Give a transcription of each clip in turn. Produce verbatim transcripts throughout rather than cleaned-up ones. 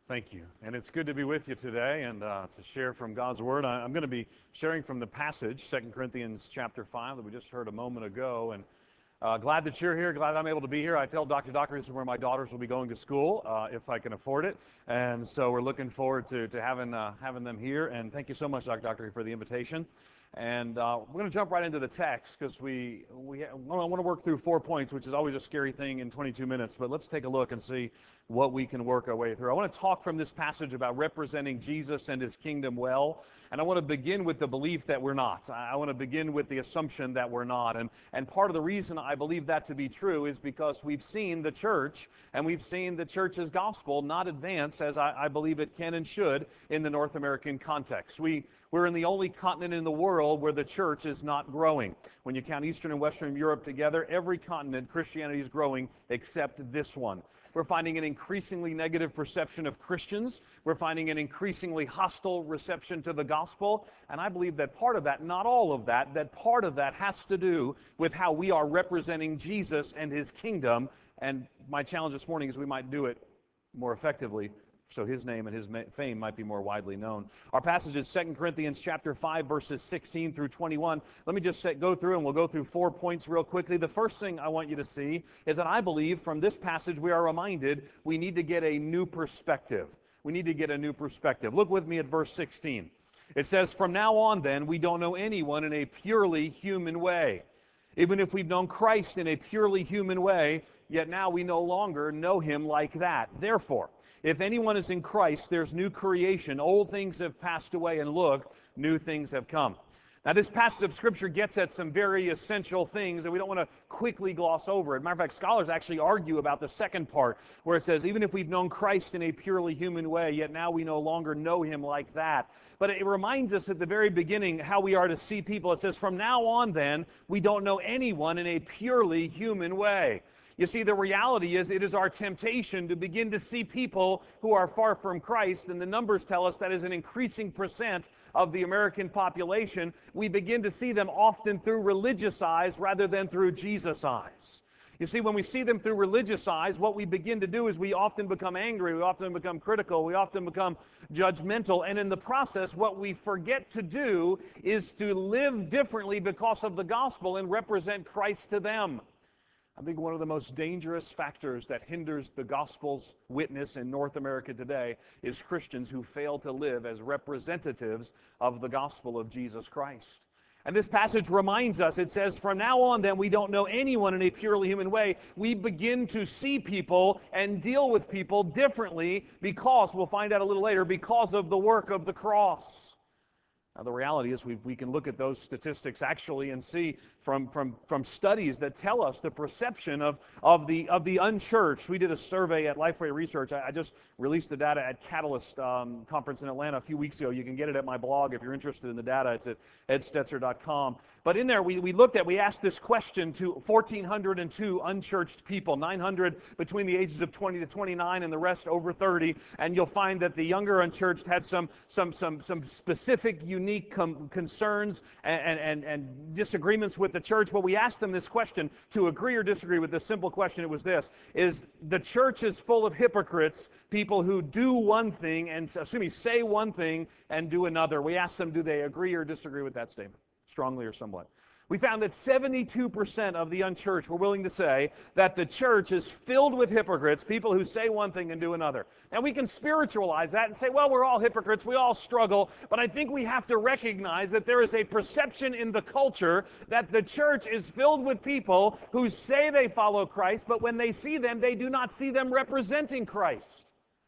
Thank you. And it's good to be with you today and uh, to share from God's Word. I, I'm going to be sharing from the passage, Second Corinthians chapter five, that we just heard a moment ago. And uh, glad that you're here, glad I'm able to be here. I tell Doctor Docker this is where my daughters will be going to school, uh, if I can afford it. And so we're looking forward to, to having, uh, having them here. And thank you so much, Doctor Docker, for the invitation. And uh, we're going to jump right into the text because we, we I want to work through four points, which is always a scary thing in twenty-two minutes. But let's take a look and see what we can work our way through. I want to talk from this passage about representing Jesus and his kingdom well. And I want to begin with the belief that we're not. I want to begin with the assumption that we're not. And, and part of the reason I believe that to be true is because we've seen the church and we've seen the church's gospel not advance as I, I believe it can and should in the North American context. We, we're in the only continent in the world where the church is not growing. When you count Eastern and Western Europe together, every continent Christianity is growing except this one. We're finding an increasingly negative perception of Christians. We're finding an increasingly hostile reception to the gospel. And I believe that part of that, not all of that, that part of that has to do with how we are representing Jesus and his kingdom. And my challenge this morning is we might do it more effectively so his name and his fame might be more widely known. Our passage is Second Corinthians chapter five, verses sixteen through twenty-one. Let me just go through, and we'll go through four points real quickly. The first thing I want you to see is that I believe from this passage we are reminded we need to get a new perspective. We need to get a new perspective. Look with me at verse sixteen. It says, "From now on then, we don't know anyone in a purely human way. Even if we've known Christ in a purely human way, yet now we no longer know him like that. Therefore, if anyone is in Christ, there's new creation. Old things have passed away, and look, new things have come." Now, this passage of Scripture gets at some very essential things, and we don't want to quickly gloss over it. Matter of fact, scholars actually argue about the second part, where it says, even if we've known Christ in a purely human way, yet now we no longer know him like that. But it reminds us at the very beginning how we are to see people. It says, from now on then, we don't know anyone in a purely human way. You see, the reality is it is our temptation to begin to see people who are far from Christ, and the numbers tell us that is an increasing percent of the American population. We begin to see them often through religious eyes rather than through Jesus' eyes. You see, when we see them through religious eyes, what we begin to do is we often become angry, we often become critical, we often become judgmental, and in the process, what we forget to do is to live differently because of the gospel and represent Christ to them. I think one of the most dangerous factors that hinders the gospel's witness in North America today is Christians who fail to live as representatives of the gospel of Jesus Christ. And this passage reminds us, it says, from now on then we don't know anyone in a purely human way. We begin to see people and deal with people differently because, we'll find out a little later, because of the work of the cross. Now, the reality is we, we can look at those statistics actually and see from, from, from studies that tell us the perception of, of, the, of the unchurched. We did a survey at Lifeway Research. I, I just released the data at Catalyst um, conference in Atlanta a few weeks ago. You can get it at my blog if you're interested in the data. It's at ed stetzer dot com. But in there, we, we looked at, we asked this question to one thousand four hundred two unchurched people, nine hundred between the ages of twenty to twenty-nine and the rest over thirty. And you'll find that the younger unchurched had some, some, some, some specific, unique com- concerns and, and, and disagreements with the church. But we asked them this question to agree or disagree with this simple question. It was this: is the church is full of hypocrites, people who do one thing and, excuse me, say one thing and do another. We asked them, do they agree or disagree with that statement? Strongly or somewhat. We found that seventy-two percent of the unchurched were willing to say that the church is filled with hypocrites, people who say one thing and do another. Now, we can spiritualize that and say, well, we're all hypocrites, we all struggle, but I think we have to recognize that there is a perception in the culture that the church is filled with people who say they follow Christ, but when they see them, they do not see them representing Christ.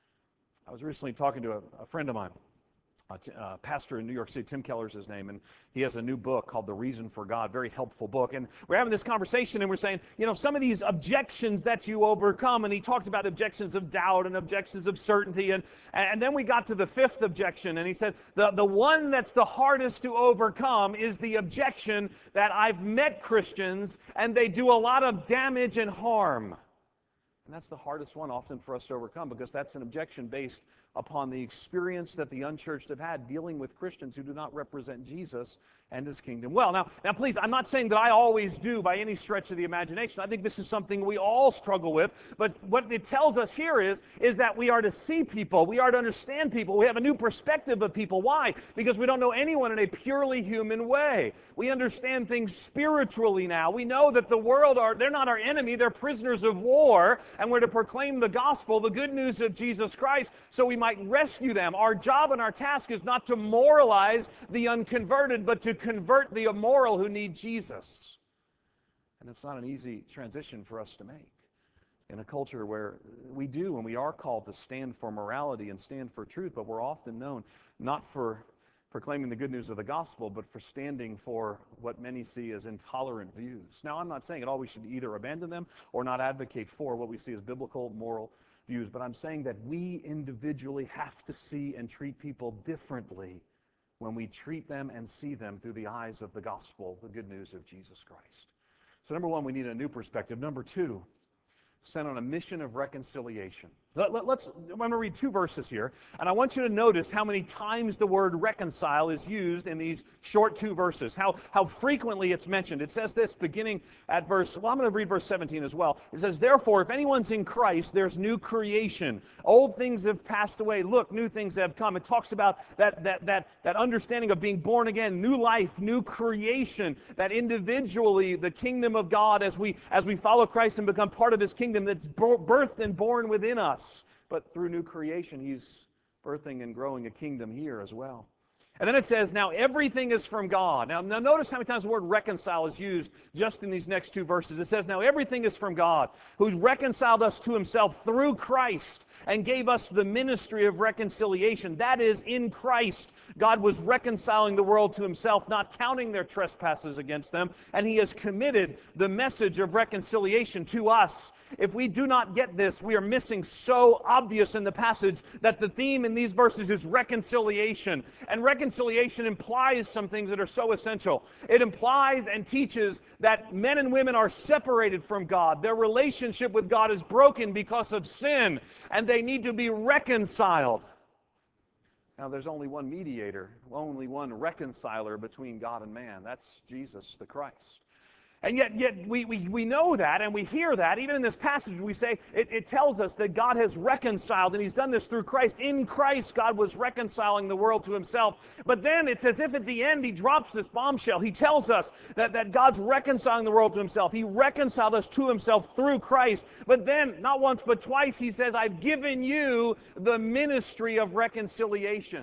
I was recently talking to a, a friend of mine. A t- uh, pastor in New York City, Tim Keller's his name, and he has a new book called The Reason for God, very helpful book. And we're having this conversation, and we're saying, you know, some of these objections that you overcome, and he talked about objections of doubt and objections of certainty, and, and then we got to the fifth objection, and he said, the, the one that's the hardest to overcome is the objection that I've met Christians, and they do a lot of damage and harm. And that's the hardest one often for us to overcome, because that's an objection based upon the experience that the unchurched have had dealing with Christians who do not represent Jesus and his kingdom well. Now, now, please, I'm not saying that I always do by any stretch of the imagination. I think this is something we all struggle with. But what it tells us here is, is that we are to see people. We are to understand people. We have a new perspective of people. Why? Because we don't know anyone in a purely human way. We understand things spiritually now. We know that the world, are they're not our enemy. They're prisoners of war. And we're to proclaim the gospel, the good news of Jesus Christ, so we might rescue them. Our job and our task is not to moralize the unconverted, but to convert the immoral who need Jesus. And it's not an easy transition for us to make in a culture where we do and we are called to stand for morality and stand for truth, but we're often known not for proclaiming the good news of the gospel, but for standing for what many see as intolerant views. Now, I'm not saying at all we should either abandon them or not advocate for what we see as biblical, moral views, but I'm saying that we individually have to see and treat people differently when we treat them and see them through the eyes of the gospel, the good news of Jesus Christ. So number one, we need a new perspective. Number two, sent on a mission of reconciliation. Let, let, let's, I'm going to read two verses here, and I want you to notice how many times the word reconcile is used in these short two verses, how, how frequently it's mentioned. It says this beginning at verse, well, I'm going to read verse seventeen as well. It says, therefore, if anyone's in Christ, there's new creation. Old things have passed away. Look, new things have come. It talks about that, that, that, that understanding of being born again, new life, new creation, that individually the kingdom of God, as we, as we follow Christ and become part of his kingdom, that's birthed and born within us. But through new creation, he's birthing and growing a kingdom here as well. And then it says, now everything is from God. Now, now notice how many times the word reconcile is used just in these next two verses. It says, now everything is from God, who's reconciled us to himself through Christ and gave us the ministry of reconciliation. That is, in Christ, God was reconciling the world to himself, not counting their trespasses against them, and he has committed the message of reconciliation to us. If we do not get this, we are missing so obvious in the passage that the theme in these verses is reconciliation. And reconciliation implies some things that are so essential. It implies and teaches that men and women are separated from God. Their relationship with God is broken because of sin, and they need to be reconciled. Now, there's only one mediator, only one reconciler between God and man. That's Jesus the Christ. And yet, yet we, we, we know that and we hear that. Even in this passage, we say it, it tells us that God has reconciled, and he's done this through Christ. In Christ, God was reconciling the world to himself. But then it's as if at the end he drops this bombshell. He tells us that, that God's reconciling the world to himself. He reconciled us to himself through Christ. But then, not once but twice, he says, I've given you the ministry of reconciliation.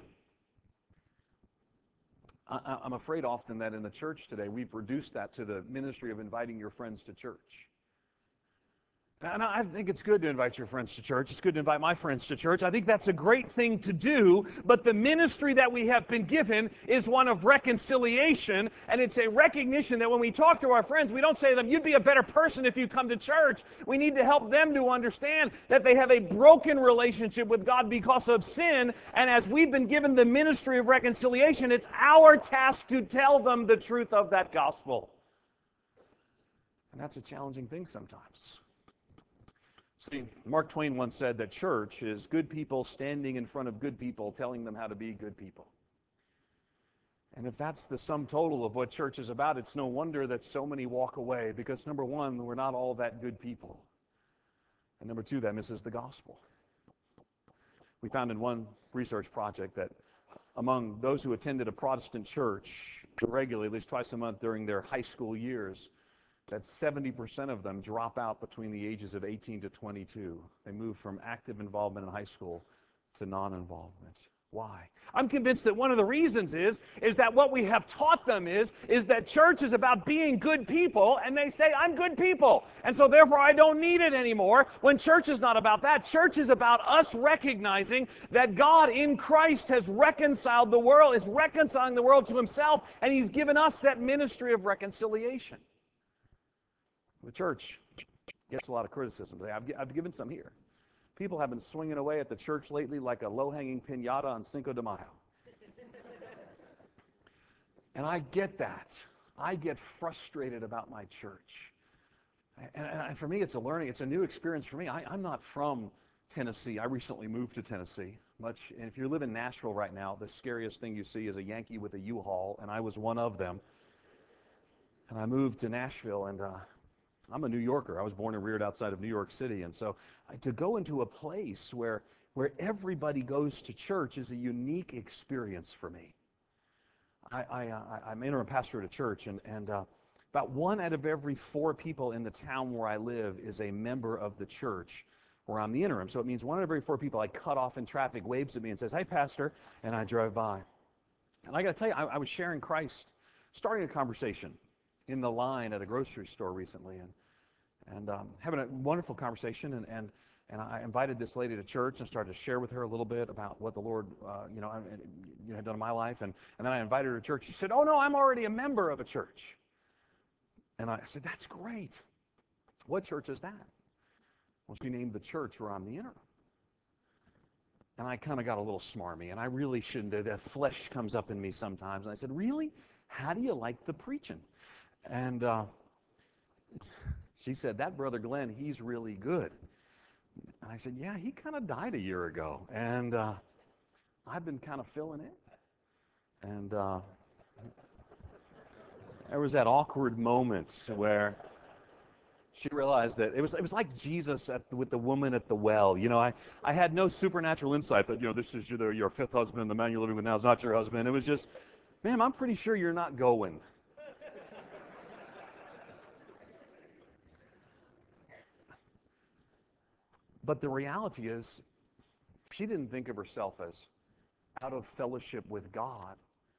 I, I'm afraid often that in the church today, we've reduced that to the ministry of inviting your friends to church. And I think it's good to invite your friends to church. It's good to invite my friends to church. I think that's a great thing to do. But the ministry that we have been given is one of reconciliation. And it's a recognition that when we talk to our friends, we don't say to them, you'd be a better person if you come to church. We need to help them to understand that they have a broken relationship with God because of sin. And as we've been given the ministry of reconciliation, it's our task to tell them the truth of that gospel. And that's a challenging thing sometimes. See, Mark Twain once said that church is good people standing in front of good people telling them how to be good people. And if that's the sum total of what church is about, it's no wonder that so many walk away, because number one, we're not all that good people. And number two, that misses the gospel. We found in one research project that among those who attended a Protestant church regularly, at least twice a month during their high school years, that seventy percent of them drop out between the ages of eighteen to twenty-two. They move from active involvement in high school to non-involvement. Why? I'm convinced that one of the reasons is, is that what we have taught them is, is that church is about being good people, and they say, I'm good people, and so therefore I don't need it anymore, when church is not about that. Church is about us recognizing that God in Christ has reconciled the world, is reconciling the world to himself, and he's given us that ministry of reconciliation. The church gets a lot of criticism today. I've, I've given some here. People have been swinging away at the church lately like a low-hanging piñata on Cinco de Mayo. And I get that. I get frustrated about my church. And, and for me, it's a learning, it's a new experience for me. I, I'm not from Tennessee. I recently moved to Tennessee. Much, and if you live in Nashville right now, the scariest thing you see is a Yankee with a U-Haul, and I was one of them. And I moved to Nashville, and uh, I'm a New Yorker. I was born and reared outside of New York City, and so I, to go into a place where where everybody goes to church is a unique experience for me. I, I, uh, I'm interim pastor at a church, and and uh, about one out of every four people in the town where I live is a member of the church where I'm the interim. So it means one out of every four people I cut off in traffic waves at me and says, "Hey, pastor," and I drive by. And I got to tell you, I, I was sharing Christ, starting a conversation in the line at a grocery store recently, and and um, having a wonderful conversation, and, and and I invited this lady to church and started to share with her a little bit about what the Lord, uh, you know, I, you know, had done in my life, and and then I invited her to church. She said, "Oh no, I'm already a member of a church," and I said, "That's great. What church is that?" Well, she named the church where I'm the interim. And I kind of got a little smarmy, and I really shouldn't have. The flesh comes up in me sometimes. And I said, "Really? How do you like the preaching?" And uh, she said, "That Brother Glenn, he's really good." And I said, "Yeah, he kind of died a year ago, and uh, I've been kind of filling in." And uh, there was that awkward moment where she realized that it was it was like Jesus at the, with the woman at the well. You know, I, I had no supernatural insight that, you know, this is your, your fifth husband, the man you're living with now is not your husband. It was just, "Ma'am, I'm pretty sure you're not going." But the reality is, she didn't think of herself as out of fellowship with God.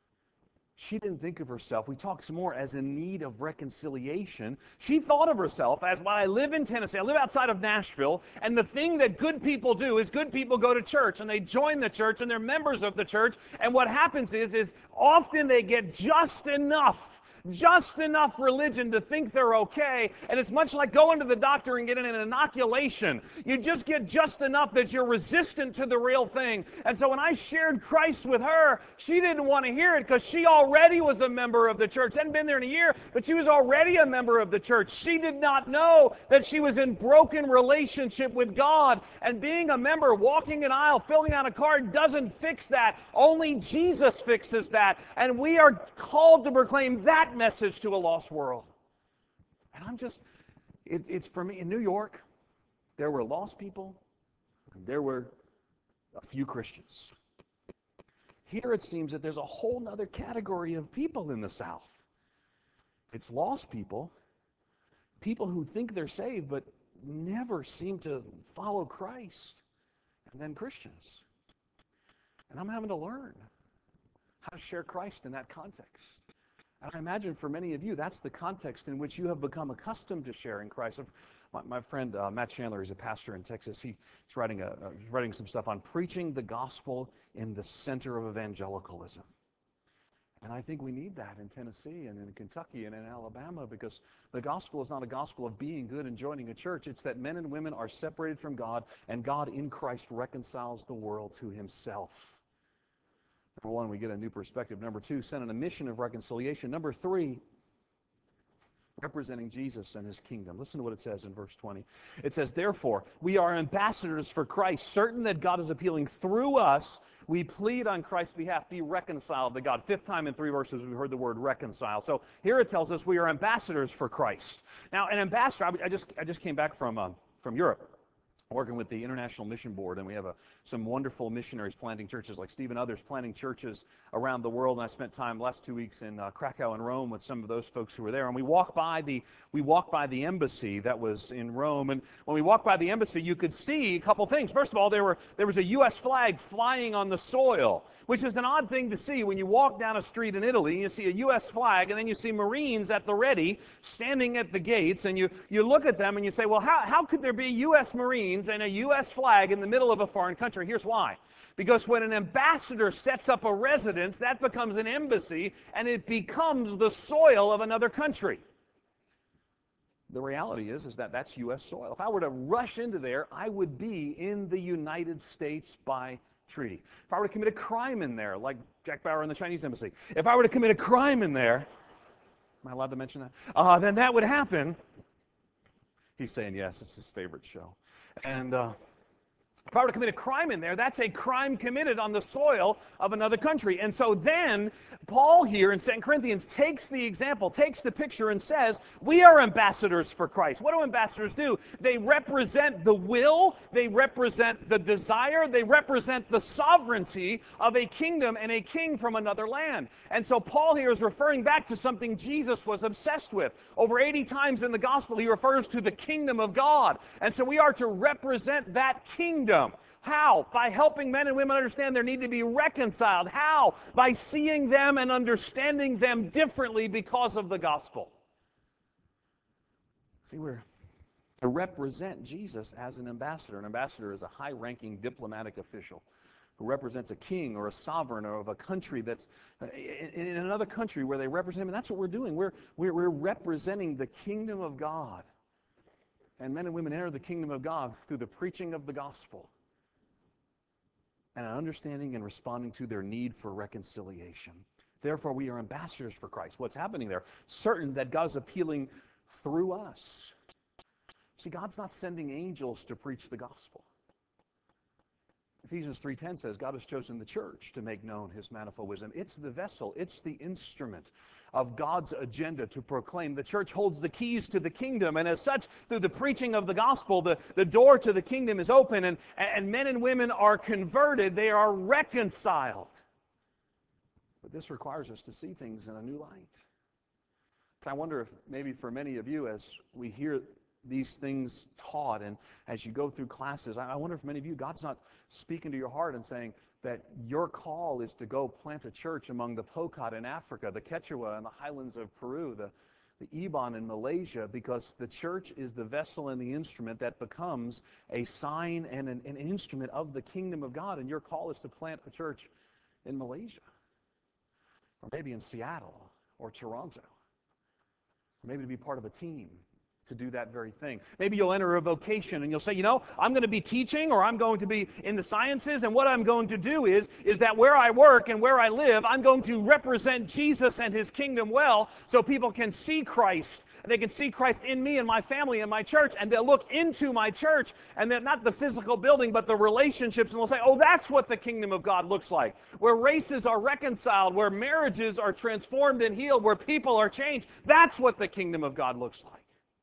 She didn't think of herself, we talk some more, as in need of reconciliation. She thought of herself as, "Well, I live in Tennessee, I live outside of Nashville, and the thing that good people do is good people go to church, and they join the church, and they're members of the church, and what happens is, is often they get just enough just enough religion to think they're okay, and it's much like going to the doctor and getting an inoculation. You just get just enough that you're resistant to the real thing." And so when I shared Christ with her, she didn't want to hear it because she already was a member of the church. Hadn't been there in a year, but she was already a member of the church. She did not know that she was in broken relationship with God, and being a member, walking an aisle, filling out a card doesn't fix that. Only Jesus fixes that, and we are called to proclaim that message to a lost world. And I'm just, it, it's for me, in New York, there were lost people, there were a few Christians. Here it seems that there's a whole other category of people in the South. It's lost people, people who think they're saved but never seem to follow Christ, and then Christians. And I'm having to learn how to share Christ in that context. And I imagine for many of you, that's the context in which you have become accustomed to sharing Christ. My, my friend uh, Matt Chandler is a pastor in Texas. He, he's writing a, uh, he's writing some stuff on preaching the gospel in the center of evangelicalism. And I think we need that in Tennessee and in Kentucky and in Alabama, because the gospel is not a gospel of being good and joining a church. It's that men and women are separated from God, and God in Christ reconciles the world to himself. Number one, we get a new perspective. Number two, sent on a mission of reconciliation. Number three, representing Jesus and his kingdom. Listen to what it says in verse twenty. It says, "Therefore, we are ambassadors for Christ, certain that God is appealing through us. We plead on Christ's behalf, be reconciled to God." Fifth time in three verses we've heard the word reconcile. So here it tells us we are ambassadors for Christ. Now, an ambassador, I just, I just came back from, uh, from Europe, working with the International Mission Board, and we have a, some wonderful missionaries planting churches, like Steve and others planting churches around the world. And I spent time last two weeks in uh, Krakow and Rome with some of those folks who were there. And we walked by the we walked by the embassy that was in Rome. And when we walked by the embassy, you could see a couple things. First of all, there were there was a U S flag flying on the soil, which is an odd thing to see when you walk down a street in Italy and you see a U S flag, and then you see Marines at the ready standing at the gates, and you you look at them and you say, well, how how could there be U S Marines and a U S flag in the middle of a foreign country? Here's why. Because when an ambassador sets up a residence, that becomes an embassy, and it becomes the soil of another country. The reality is, is that that's U S soil. If I were to rush into there, I would be in the United States by treaty. If I were to commit a crime in there, like Jack Bauer in the Chinese embassy, if I were to commit a crime in there, am I allowed to mention that? Uh, then that would happen. He's saying yes, it's his favorite show. And uh, if I were to commit a crime in there, that's a crime committed on the soil of another country. And so then, Paul here in Second Corinthians takes the example, takes the picture and says, we are ambassadors for Christ. What do ambassadors do? They represent the will, they represent the desire, they represent the sovereignty of a kingdom and a king from another land. And so Paul here is referring back to something Jesus was obsessed with. Over eighty times in the gospel, he refers to the kingdom of God. And so we are to represent that kingdom. How? By helping men and women understand their need to be reconciled. How? By seeing them and understanding them differently because of the gospel. See, we're to represent Jesus as an ambassador. An ambassador is a high-ranking diplomatic official who represents a king or a sovereign or of a country that's in another country where they represent him. And that's what we're doing. We're, we're, we're representing the kingdom of God. And men and women enter the kingdom of God through the preaching of the gospel and understanding and responding to their need for reconciliation. Therefore, we are ambassadors for Christ. What's happening there? Certain that God's appealing through us. See, God's not sending angels to preach the gospel. Ephesians three ten says God has chosen the church to make known his manifold wisdom. It's the vessel, it's the instrument of God's agenda to proclaim. The church holds the keys to the kingdom, and as such, through the preaching of the gospel, the, the door to the kingdom is open, and, and men and women are converted, they are reconciled. But this requires us to see things in a new light. I wonder if maybe for many of you, as we hear these things taught, and as you go through classes, I wonder if many of you, God's not speaking to your heart and saying that your call is to go plant a church among the Pokot in Africa, the Quechua in the highlands of Peru, the, the Iban in Malaysia, because the church is the vessel and the instrument that becomes a sign and an, an instrument of the kingdom of God, and your call is to plant a church in Malaysia, or maybe in Seattle or Toronto, or maybe to be part of a team to do that very thing. Maybe you'll enter a vocation and you'll say, you know, I'm going to be teaching, or I'm going to be in the sciences, and what I'm going to do is, is that where I work and where I live, I'm going to represent Jesus and his kingdom well, so people can see Christ. They can see Christ in me and my family and my church, and they'll look into my church, and they're not the physical building, but the relationships, and they'll say, oh, that's what the kingdom of God looks like, where races are reconciled, where marriages are transformed and healed, where people are changed. That's what the kingdom of God looks like.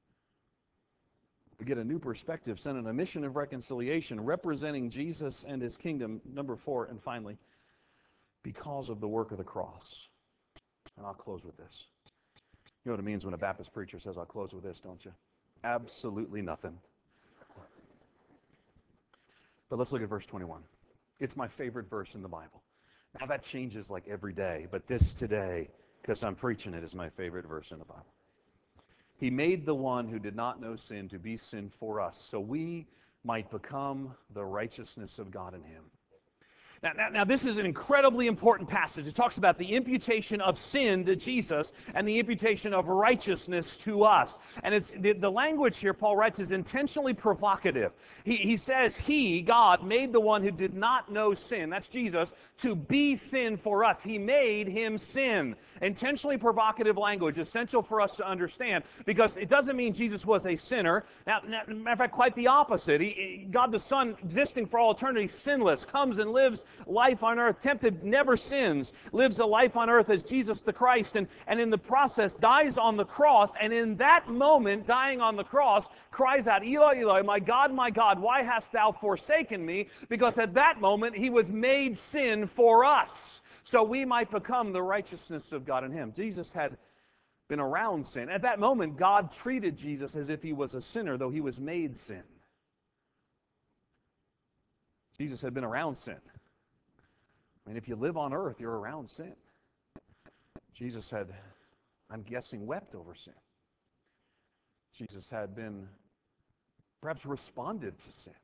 We get a new perspective, sent on a mission of reconciliation, representing Jesus and his kingdom. Number four, and finally, because of the work of the cross. And I'll close with this. You know what it means when a Baptist preacher says, I'll close with this, don't you? Absolutely nothing. But let's look at verse twenty-one. It's my favorite verse in the Bible. Now that changes like every day, but this today, because I'm preaching it, is my favorite verse in the Bible. He made the one who did not know sin to be sin for us, so we might become the righteousness of God in him. Now, now, now, this is an incredibly important passage. It talks about the imputation of sin to Jesus and the imputation of righteousness to us. And it's the, the language here, Paul writes, is intentionally provocative. He, he says, he, God, made the one who did not know sin, that's Jesus, to be sin for us. He made him sin. Intentionally provocative language, essential for us to understand, because it doesn't mean Jesus was a sinner. Now, now matter of fact, quite the opposite. He, God the Son, existing for all eternity, sinless, comes and lives life on earth, tempted, never sins, lives a life on earth as Jesus the Christ, and, and in the process dies on the cross, and in that moment, dying on the cross, cries out, Eloi, Eloi, my God, my God, why hast thou forsaken me? Because at that moment, he was made sin for us, so we might become the righteousness of God in him. Jesus had been around sin. At that moment, God treated Jesus as if he was a sinner, though he was made sin. Jesus had been around sin. I mean, if you live on earth, you're around sin. Jesus had, I'm guessing, wept over sin. Jesus had been, perhaps responded to sin.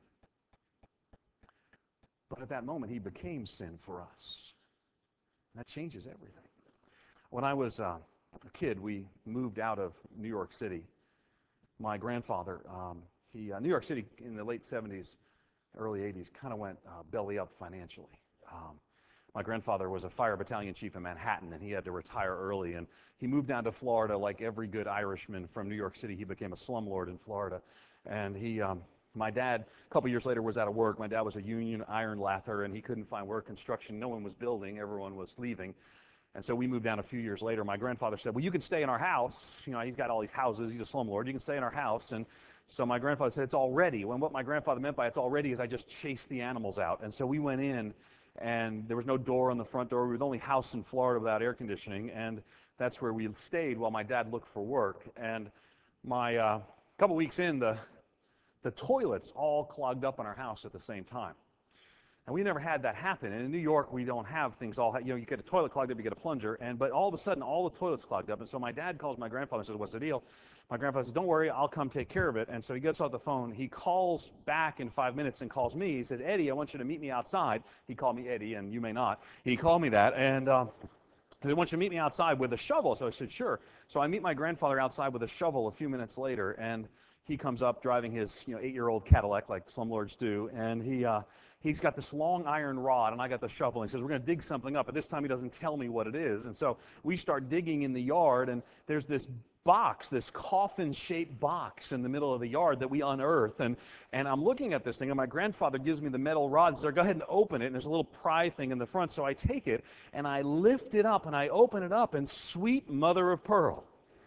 But at that moment, he became sin for us. And that changes everything. When I was uh, a kid, we moved out of New York City. My grandfather, um, he, uh, New York City in the late seventies, early eighties, kind of went uh, belly up financially. Um, My grandfather was a fire battalion chief in Manhattan, and he had to retire early. And he moved down to Florida like every good Irishman from New York City. He became a slumlord in Florida. And he, um, my dad, a couple years later, was out of work. My dad was a union iron lather, and he couldn't find work. Construction, no one was building. Everyone was leaving. And so we moved down a few years later. My grandfather said, well, you can stay in our house. You know, he's got all these houses. He's a slumlord. You can stay in our house. And so my grandfather said, it's all ready. When what my grandfather meant by it's all ready is I just chased the animals out. And so we went in, and there was no door on the front door. We were the only house in Florida without air conditioning, and that's where we stayed while my dad looked for work. And my uh, couple weeks in, the, the toilets all clogged up in our house at the same time. And we never had that happen. And in New York, we don't have things all, you know, you get a toilet clogged up, you get a plunger, and but all of a sudden, all the toilets clogged up. And so my dad calls my grandfather and says, what's the deal? My grandfather says, don't worry, I'll come take care of it. And so he gets off the phone. He calls back in five minutes and calls me. He says, Eddie, I want you to meet me outside. He called me Eddie, and you may not. He called me that, and uh, he wants you to meet me outside with a shovel. So I said, sure. So I meet my grandfather outside with a shovel a few minutes later, and he comes up driving his, you know, eight-year-old Cadillac like slumlords do, and he uh, he's got this long iron rod, and I got the shovel. And he says, we're going to dig something up. But this time he doesn't tell me what it is. And so we start digging in the yard, and there's this box, this coffin-shaped box in the middle of the yard that we unearth. And, and I'm looking at this thing, and my grandfather gives me the metal rod and says, go ahead and open it. And there's a little pry thing in the front. So I take it, and I lift it up, and I open it up, and sweet mother of pearl,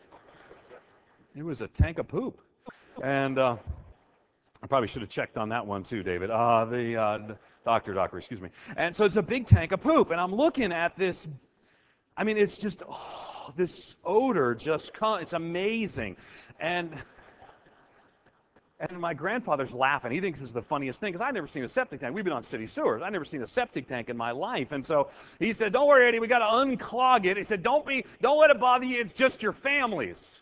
it was a tank of poop. And uh, I probably should have checked on that one too, David. Uh, the uh, doctor, doctor, excuse me. And so it's a big tank of poop, and I'm looking at this. I mean, it's just oh, this odor just comes. It's amazing, and and my grandfather's laughing. He thinks it's the funniest thing because I've never seen a septic tank. We've been on city sewers. I've never seen a septic tank in my life, and so he said, "Don't worry, Eddie. We got to unclog it." He said, "Don't be, don't let it bother you. It's just your families."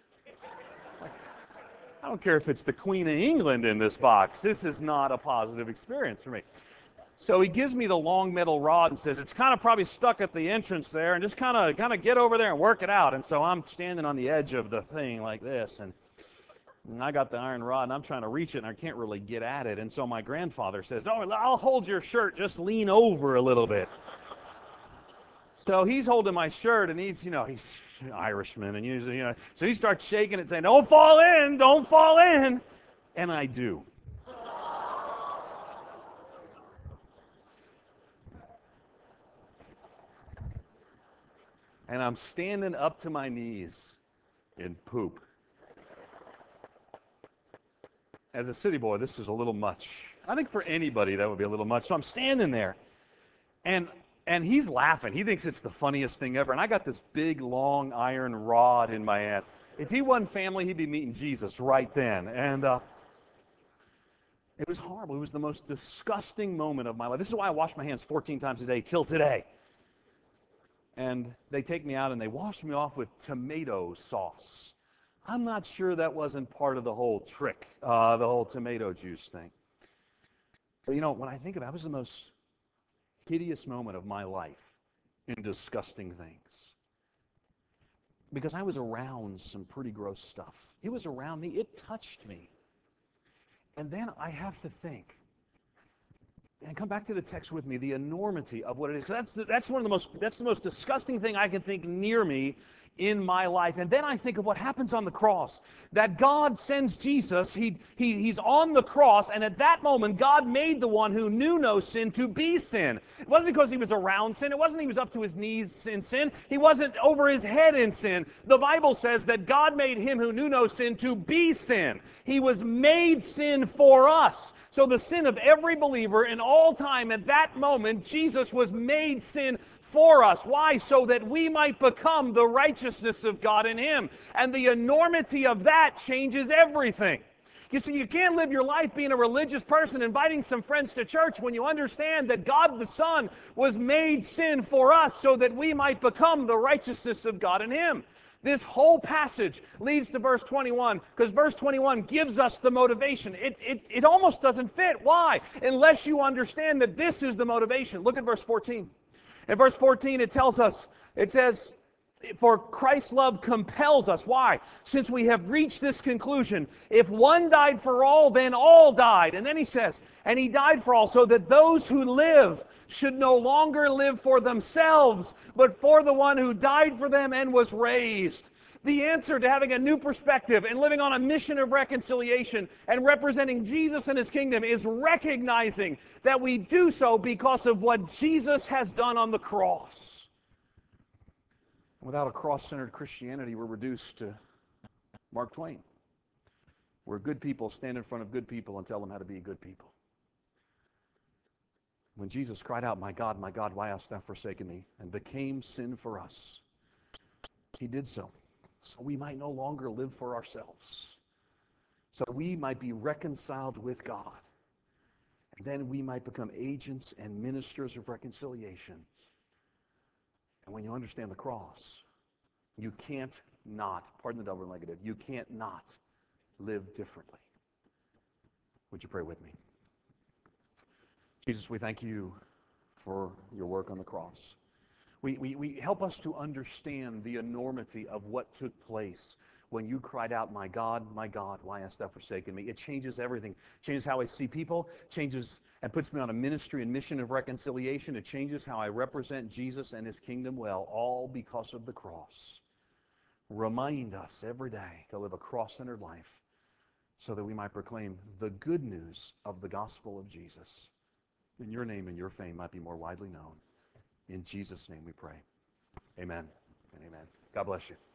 I don't care if it's the Queen of England in this box. This is not a positive experience for me. So he gives me the long metal rod and says, it's kind of probably stuck at the entrance there, and just kind of kind of get over there and work it out. And so I'm standing on the edge of the thing like this, and, and I got the iron rod, and I'm trying to reach it, and I can't really get at it. And so my grandfather says, no, I'll hold your shirt. Just lean over a little bit. So he's holding my shirt, and he's, you know, he's an Irishman, and usually, you know, so he starts shaking it, saying, don't fall in, don't fall in. And I do. And I'm standing up to my knees in poop. As a city boy, this is a little much. I think for anybody, that would be a little much. So I'm standing there, and And he's laughing. He thinks it's the funniest thing ever. And I got this big, long iron rod in my hand. If he wasn't family, he'd be meeting Jesus right then. And uh, it was horrible. It was the most disgusting moment of my life. This is why I wash my hands fourteen times a day till today. And they take me out and they wash me off with tomato sauce. I'm not sure that wasn't part of the whole trick, uh, the whole tomato juice thing. But you know, when I think about it, it was the most hideous moment of my life in disgusting things. Because I was around some pretty gross stuff. It was around me. It touched me. And then I have to think, and come back to the text with me, the enormity of what it is. Because that's, the, that's one of the most, that's the most disgusting thing I can think near me in my life. And then I think of what happens on the cross. That God sends Jesus, he, he, he's on the cross, and at that moment, God made the one who knew no sin to be sin. It wasn't because he was around sin. It wasn't he was up to his knees in sin. He wasn't over his head in sin. The Bible says that God made him who knew no sin to be sin. He was made sin for us. So the sin of every believer in all time, at that moment, Jesus was made sin for us. Why? So that we might become the righteousness of God in him. And the enormity of that changes everything. You see, you can't live your life being a religious person, inviting some friends to church, when you understand that God the Son was made sin for us so that we might become the righteousness of God in him. This whole passage leads to verse twenty-one, because verse twenty-one gives us the motivation. It, it, it almost doesn't fit. Why? Unless you understand that this is the motivation. Look at verse fourteen. In verse fourteen, it tells us, it says, For Christ's love compels us. Why? Since we have reached this conclusion, if one died for all, then all died. And then he says, and he died for all, so that those who live should no longer live for themselves, but for the one who died for them and was raised. The answer to having a new perspective and living on a mission of reconciliation and representing Jesus and his kingdom is recognizing that we do so because of what Jesus has done on the cross. Without a cross-centered Christianity, we're reduced to Mark Twain, where good people stand in front of good people and tell them how to be good people. When Jesus cried out, "My God, my God, why hast thou forsaken me?" and became sin for us, he did so, so we might no longer live for ourselves, so we might be reconciled with God, and then we might become agents and ministers of reconciliation. And when you understand the cross, you can't not, pardon the double negative, you can't not live differently. Would you pray with me? Jesus, we thank you for your work on the cross. We, we, we help us to understand the enormity of what took place when you cried out, "My God, my God, why hast thou forsaken me?" It changes everything. It changes how I see people, changes and puts me on a ministry and mission of reconciliation. It changes how I represent Jesus and his kingdom well, all because of the cross. Remind us every day to live a cross-centered life so that we might proclaim the good news of the gospel of Jesus. And your name and your fame might be more widely known. In Jesus' name we pray. Amen and amen. God bless you.